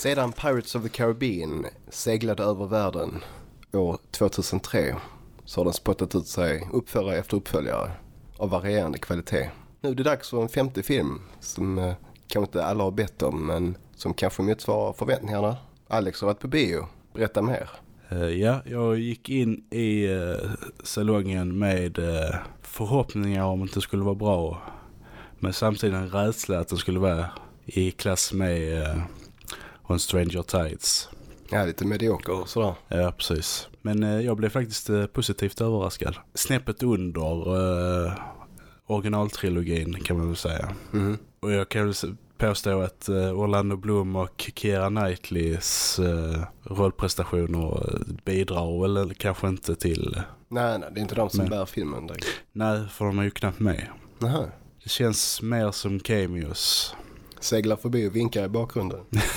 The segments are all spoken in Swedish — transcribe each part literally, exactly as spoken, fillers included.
Sedan Pirates of the Caribbean seglade över världen år tvåtusentre så har den spottat ut sig uppföljare efter uppföljare av varierande kvalitet. Nu är det dags för en femte film som eh, kanske inte alla har bett om, men som kanske motsvarar förväntningarna. Alex har varit på bio. Berätta mer. Uh, ja, jag gick in i uh, salongen med uh, förhoppningar om att det skulle vara bra, men samtidigt en rädsla att det skulle vara i klass med uh, On Stranger Tides. Ja, lite medioker och sådär. Ja, precis. Men uh, jag blev faktiskt uh, positivt överraskad. Snäppet under uh, originaltrilogin kan man väl säga. Mm. Och jag kan väl påstå att uh, Orlando Bloom och Keira Knightleys uh, rollprestationer bidrar väl eller kanske inte till... Nej, nej, det är inte de som men, bär filmen direkt. Nej, för de är ju knappt med. Aha. Det känns mer som cameos. Seglar förbi och vinkar i bakgrunden.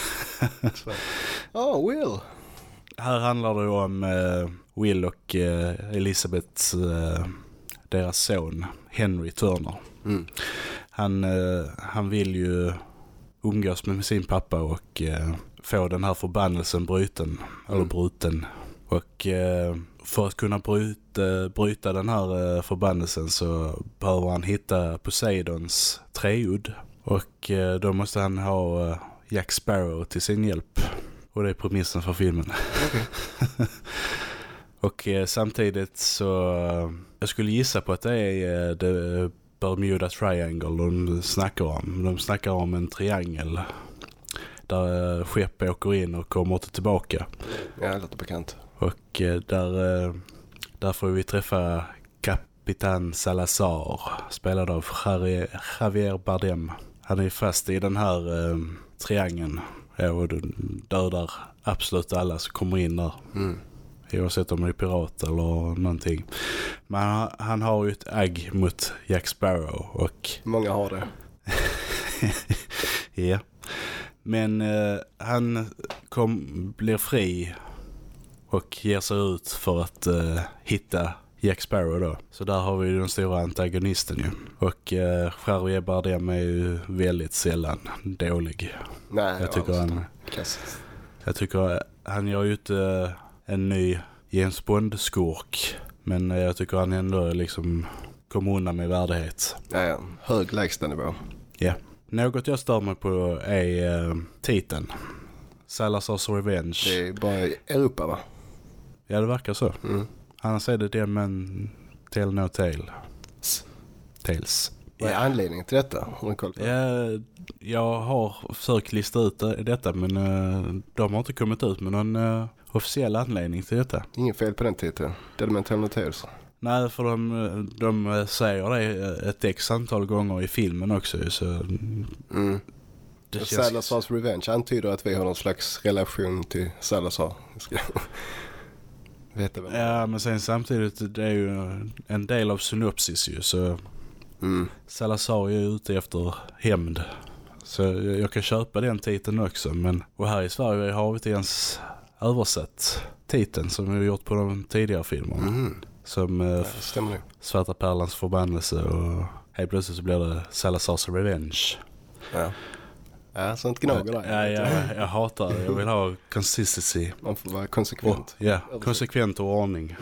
Oh, Will! Här handlar det om uh, Will och uh, Elizabeth, uh, deras son, Henry Turner. Mm. Han, uh, han vill ju umgås med sin pappa och uh, få den här förbannelsen bruten, mm. eller bruten. Och uh, för att kunna bryta, bryta den här uh, förbannelsen så behöver han hitta Poseidons treudd. Och uh, då måste han ha uh, Jack Sparrow till sin hjälp. Och det är premissen för filmen. Okay. Och uh, samtidigt så uh, jag skulle gissa på att det är uh, det Bermuda Triangle de snackar om. De snackar om en triangel där uh, skepp åker in och kommer tillbaka. Ja, det låter bekant. Och uh, där, uh, där får vi träffa Kapitan Salazar, spelad av Javier Bardem. Han är fast i den här uh, triangeln och dödar absolut alla som kommer in där. Mm. Oavsett om det är pirat eller någonting. Men han, han har ju ett agg mot Jack Sparrow. Och många har det. ja. Men eh, han kom, blir fri och ger sig ut för att eh, hitta Jack Sparrow då. Så där har vi ju den stora antagonisten ju. Och eh, Javier Bardem är ju väldigt sällan dålig. Nej, jag tycker han Kass. Jag tycker han gör ju inte en ny James Bond-skurk, men jag tycker han ändå liksom kommer undan med värdighet. Ja, ja. Hög lägstanivå. Ja. Något jag stör mig på är uh, titeln. Salazar's Revenge. Det är bara i Europa, va? Ja, det verkar så. Mm. Annars är det det, men Tell No Tale. Tales. Vad är anledningen till detta? Har du koll på? Ja, jag har försökt lista ut detta, men uh, de har inte kommit ut med någon uh, officiell anledning till detta. Ingen fel på den titeln. Det är det med Tell No Tales. Nej, för de, de säger det ett x antal gånger i filmen också. Så mm. det känns... Salazar's Revenge antyder att vi har någon slags relation till Salazar. Vet väl. Ja, men sen samtidigt det är ju en del av synopsis ju, så mm. Salazar är ju ute efter hämnd. Så jag kan köpa den titeln också, men och här i Sverige har vi inte ens översatt titeln som vi har gjort på de tidigare filmerna. Mm. Som ja, äh, stämmer. Svarta Pärlans förbannelse, och helt plötsligt så blir det Salazar's Revenge. Ja. Ja, sånt gnager där. Ja, ja, jag, jag hatar det. Jag vill ha consistency. Man får vara konsekvent. Och, ja, konsekvent och ordning.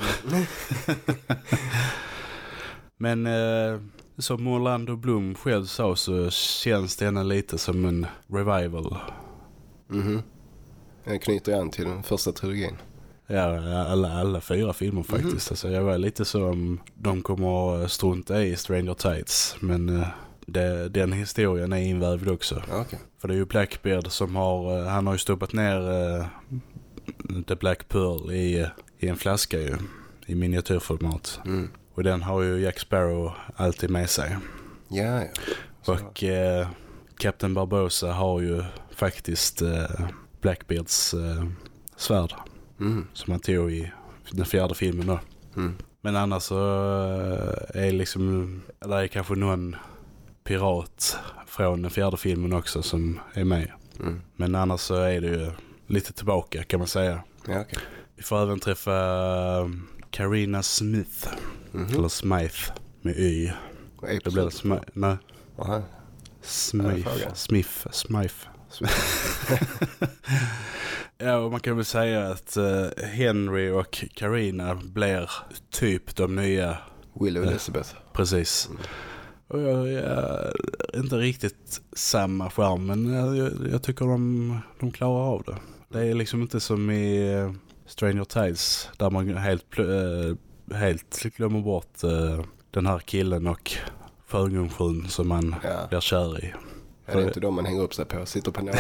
Men eh, som Orlando Bloom själv sa så känns det lite som en revival. Mhm. Jag knyter an till den första trilogin. Ja, alla, alla fyra filmer faktiskt. Mm-hmm. Alltså, jag var lite så om de kommer strunta i Stranger Tides. Men eh, det, den historien är invävd också. Okay. För det är ju Blackbeard som har, han har ju stoppat ner uh, The Black Pearl i, i en flaska ju, i miniatyrformat. Mm. Och den har ju Jack Sparrow alltid med sig. Ja, ja. Så. Och uh, Captain Barbossa har ju faktiskt uh, Blackbeards uh, svärd. Mm. Som han tog i den fjärde filmen då. Mm. Men annars så uh, är liksom, där är kanske någon pirat från den fjärde filmen också som är med. Mm. Men annars så är det ju lite tillbaka kan man säga. Ja, okay. Vi får även träffa Carina Smith. Mm-hmm. Eller Smith med Y. Det blir Smith. Nej. Aha. Smith. Smith. Smith. Ja, och man kan väl säga att uh, Henry och Carina blir typ de nya Will och Elizabeth. Uh, precis. Mm. Och jag, jag är inte riktigt samma charm, men jag, jag tycker de, de klarar av det. Det är liksom inte som i uh, Stranger Tides där man helt, uh, helt glömmer bort uh, den här killen och förungungsfrun som man ja. blir kär i. Ja, det är inte de man hänger upp sig på. Sitter på någon.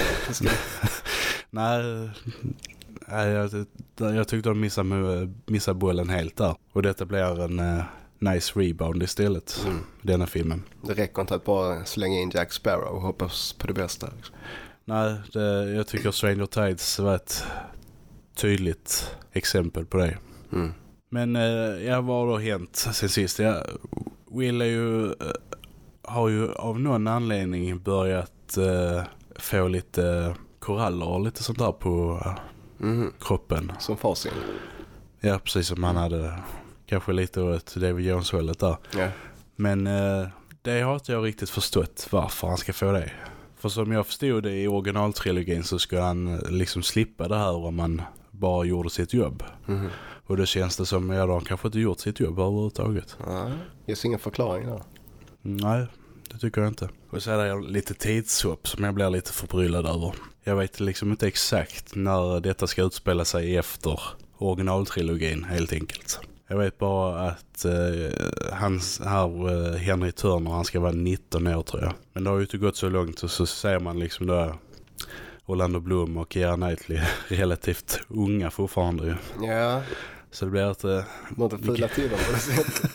Nej, jag, jag tyckte de missade, missade bollen helt där. Och detta blir en uh, nice rebound istället, mm. denna filmen. Det räcker inte att bara slänga in Jack Sparrow och hoppas på det bästa. Liksom. Nej, det, jag tycker Stranger Tides var ett tydligt exempel på det. Mm. Men uh, ja, vad har då hänt sen sist? Jag, Will är ju, uh, har ju av någon anledning börjat uh, få lite koraller och lite sånt där på uh, mm. kroppen. Som farsin. Ja, precis som han hade kanske lite åt David Jones-hållet där. Ja. Men uh, det har inte jag riktigt förstått varför han ska få det. För som jag förstod det i originaltrilogin så ska han liksom slippa det här om man bara gjorde sitt jobb. Mm. Och det känns det som att ja, de kanske inte gjort sitt jobb överhuvudtaget. Ja, det är ingen förklaring där. Nej, det tycker jag inte. Och så är det lite tidshopp som jag blir lite förbryllad över. Jag vet liksom inte exakt när detta ska utspela sig efter originaltrilogin helt enkelt. Jag vet bara att eh, hans här eh, Henry Turner, han ska vara nitton år tror jag. Men det har ju inte gått så långt och så ser man liksom då Orlando Bloom och Keira Knightley relativt unga fortfarande ju. Ja. Så det blir att... Eh, Måste fylla till dem på det sättet.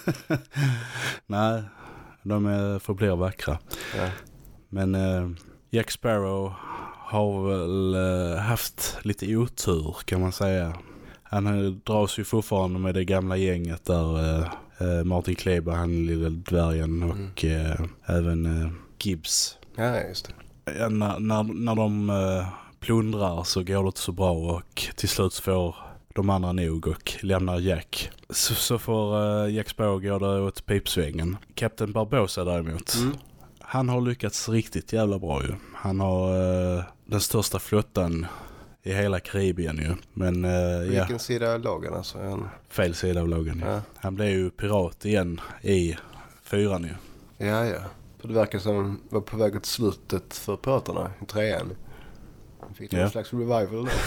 Nej, de är, förblir vackra. Ja. Men eh, Jack Sparrow har väl eh, haft lite otur kan man säga. Han dras ju fortfarande med det gamla gänget där eh, Martin Kleber, han lilla dvärgen och mm. eh, även eh, Gibbs. Ja, just det. Ja, när, när, när de eh, plundrar så går det inte så bra och till slut får de andra nog och lämnar Jack. Så, så får eh, Jack Sparrow gå där åt pipsvängen. Kapten Barbossa däremot, mm. han har lyckats riktigt jävla bra ju. Han har eh, den största flottan i hela Karibien ju. Men, eh, Vilken ja. sida av lagen alltså? Han... Fel sida av lagen ja. Han blev ju pirat igen i fyran ju. Ja, ja. För det verkar som var på väg till slutet för piraterna i trean. Fick det ja. En slags revival då.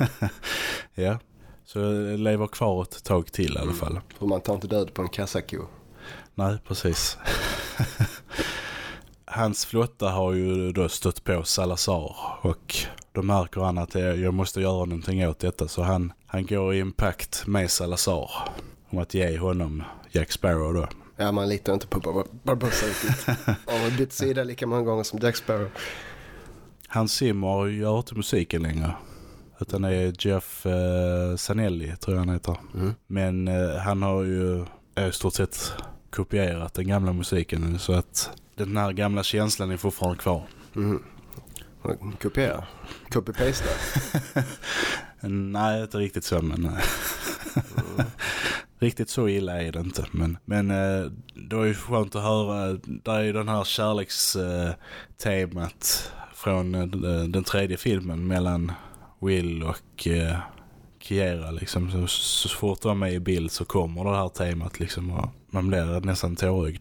Ja. Så det lever kvar ett tag till i alla fall. Mm. För man tar inte död på en kassako. Nej, precis. Hans flotta har ju då stött på Salazar och då märker han att jag måste göra någonting åt detta, så han, han går i en pakt med Salazar om att ge honom Jack Sparrow då. Ja, man litar inte på Barbossa riktigt. Han har bytt sida lika många gånger som Jack Sparrow. Hans Simmer gör inte musiken längre. Utan det är Jeff eh, Sanelli, tror jag han heter. Mm. Men eh, han har ju i stort sett kopierat den gamla musiken, så att den här gamla känslan är fortfarande kvar. Mm. Kopiera? Copy-paste? Nej, inte riktigt så, men... mm. Riktigt så illa är det inte. Men, men eh, det var ju skönt att höra. Där är ju den här kärlekstemat eh, från eh, den tredje filmen mellan Will och eh, Keira. Liksom. Så, så fort de är i bild så kommer det här temat liksom, och man blir nästan tårögd.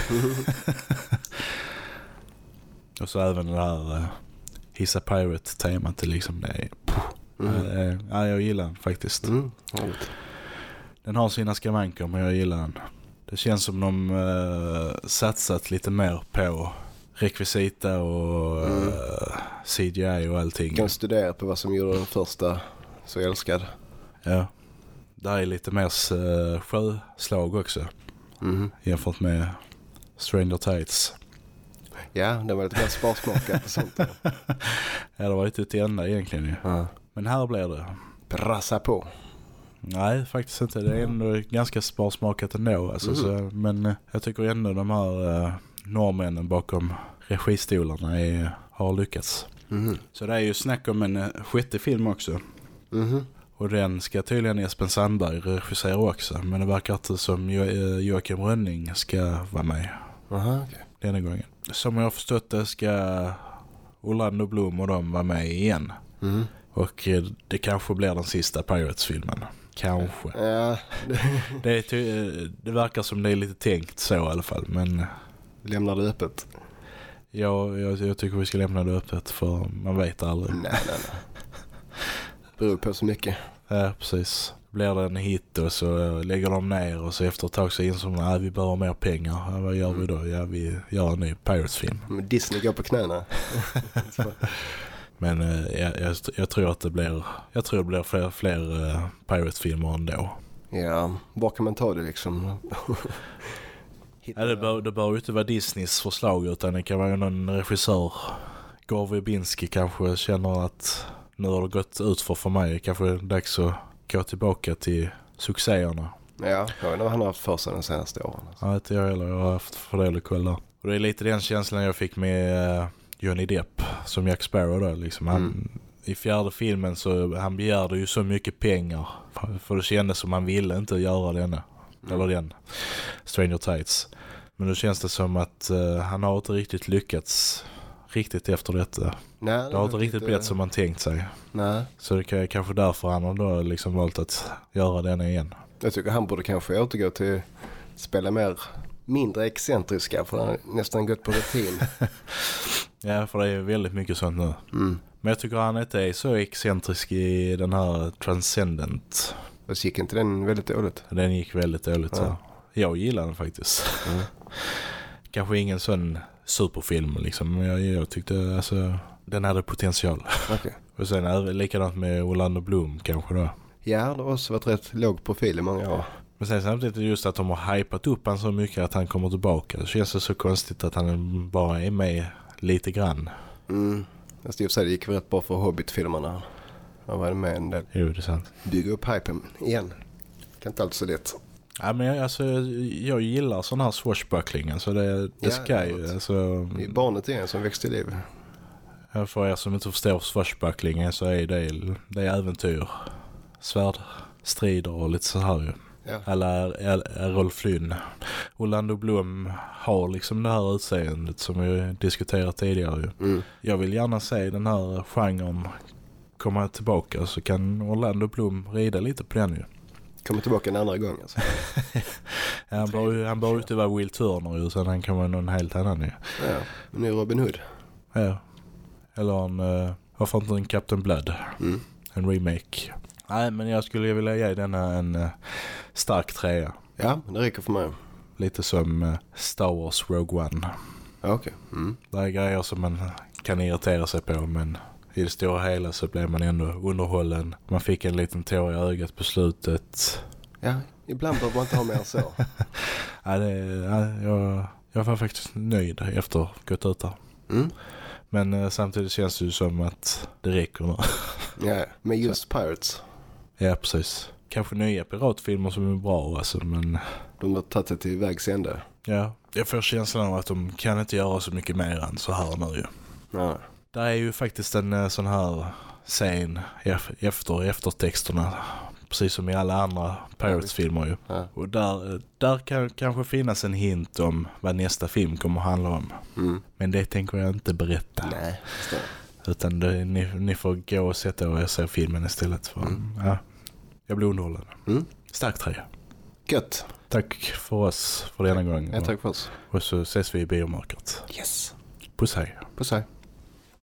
Och så även det här eh, He's a Pirate-temat. Liksom, det är, mm. eh, ja, jag gillar den faktiskt. Mm. Mm. Den har sina skavanker, men jag gillar den. Det känns som de uh, satsat lite mer på rekvisita och uh, mm. C G I och allting. Kan studera på vad som gjorde den första så älskad. Ja. Det är lite mer uh, sjöslag också. Mm. Jämfört med Stranger Tides. Ja, det var lite mer sparsmakat och sånt. Ja, det var inte ett enda egentligen ju. Ja. Men här blir det. Brassa på. Nej, faktiskt inte. Det är ändå ganska sparsmakat ändå. Alltså, mm. så, men jag tycker ändå de här uh, norrmännen bakom registolarna är, har lyckats. Mm. Så det är ju snack om en uh, sjätte film också. Mm. Och den ska tydligen Espen Sandberg regissera också. Men det verkar inte som jo- uh, Joakim Rönning ska vara med. Aha, okay. Denna gången. Som jag har förstått det ska Orlando Bloom och de var med igen. Mm. Och eh, det kanske blir den sista Pirates-filmen. Kanske. Ja. det, är ty- det verkar som det är lite tänkt så i alla fall. Men lämnar det öppet. ja, jag, jag tycker vi ska lämna det öppet för man vet aldrig. Nej, nej, nej. Beror på så mycket. Ja, precis. Blir det en hit och så lägger de ner och så efter ett tag så insåg de att vi behöver mer pengar. Ja, vad gör vi då? Ja, vi gör en ny Pirates-film. Men Disney går på knäna. Men eh, jag, jag, jag tror att det blir jag tror det blir fler, fler uh, Pirates-filmer ändå. Ja, var kan man ta det liksom? Ja, det bör, det bör ju inte vara Disneys förslag utan det kan vara någon regissör. Gore Verbinski kanske känner att nu har det gått ut för för mig. Kanske är det dags att gå tillbaka till succéerna. Ja, jag vet inte vad han har haft för sig de senaste åren. Alltså. Ja, inte jag heller. Jag har haft fördel att kolla. Och det är lite den känslan jag fick med uh, Johnny Depp som Jack Sparrow då. Liksom. Han, mm. I fjärde filmen så han begärde ju så mycket pengar. För det kändes som han ville inte göra denna. Mm. Eller den. Stranger Tides. Men nu känns det som att uh, han har inte riktigt lyckats riktigt efter detta. Nej, det, det har inte riktigt blivit som man tänkt sig. Nej. Så det är kanske därför han har då liksom valt att göra den igen. Jag tycker han borde kanske återgå till spela mer mindre excentriska för han har nästan gått på rutin. Ja, för det är väldigt mycket sånt nu. Mm. Men jag tycker han inte är så excentrisk i den här Transcendent. Och gick inte den väldigt dåligt? Den gick väldigt dåligt, ja. Så. Jag gillar den faktiskt. Mm. Kanske ingen sån superfilm liksom, men jag, jag tyckte alltså den hade potential. Okay. Och sen är det likadant med Orlando Bloom kanske då. Ja, det har också varit rätt låg profil i många år. Men sen samtidigt just att de har hypat upp han så mycket att han kommer tillbaka. Det känns så konstigt att han bara är med lite grann. Mm. Jag skulle säga det gick rätt bra för Hobbit-filmerna. Han var med en del. Jo, det är sant. Bygga upp hypen igen. Kan inte alls så lätt. Ja, men jag, alltså, jag gillar sån här swashbuckling. Alltså det, det ja, ska ju. Alltså, det är barnet igen som växte i liv. För er som inte förstår swashbuckling så är det, det är äventyr. Svärd, strider och lite så här ju. Ja. Eller Errol Flynn. Orlando Bloom har liksom det här utseendet som vi diskuterat tidigare ju. Mm. Jag vill gärna se den här genren komma tillbaka så kan Orlando Bloom rida lite på den ju. Kommer tillbaka en andra gång alltså. Ja, han bör, han bör inte vara Will Turner ju, så han kan vara någon helt annan ju. Ja, men nu är Robin Hood. Ja. Eller en, uh, varför inte en Captain Blood. Mm. En remake. Nej, men jag skulle vilja ge denna en uh, stark trea. Ja, det räcker för mig. Lite som uh, Star Wars Rogue One. Ja, okej. Okay. Mm. Det är grejer som man kan irritera sig på, men i det stora hela så blev man ändå underhållen. Man fick en liten tår i ögat på slutet. Ja, ibland behöver man inte ha mer så. Ja, det, ja, jag, jag var faktiskt nöjd efter att gått ut där. Mm. Men eh, samtidigt känns det ju som att det räcker nu. Ja, med just så. Pirates. Ja, precis. Kanske nya piratfilmer som är bra alltså, men de har tagit det till vägs ände. Ja, jag får känslan av att de kan inte göra så mycket mer än så här nu ju. Ja. Det är ju faktiskt en sån här scen efter eftertexterna, precis som i alla andra Pirates-filmer ju. Ja. Och där, där kan kanske finnas en hint om vad nästa film kommer att handla om. Mm. Men det tänker jag inte berätta. Nej, utan det, ni, ni får gå och sätta och se filmen istället. För, mm. ja, jag blir underhållen. Mm. Stark tröja. Gött. Tack för oss för denna gång. Ja, tack för oss. Och så ses vi i biomarket. Yes. Puss hej. Puss hej.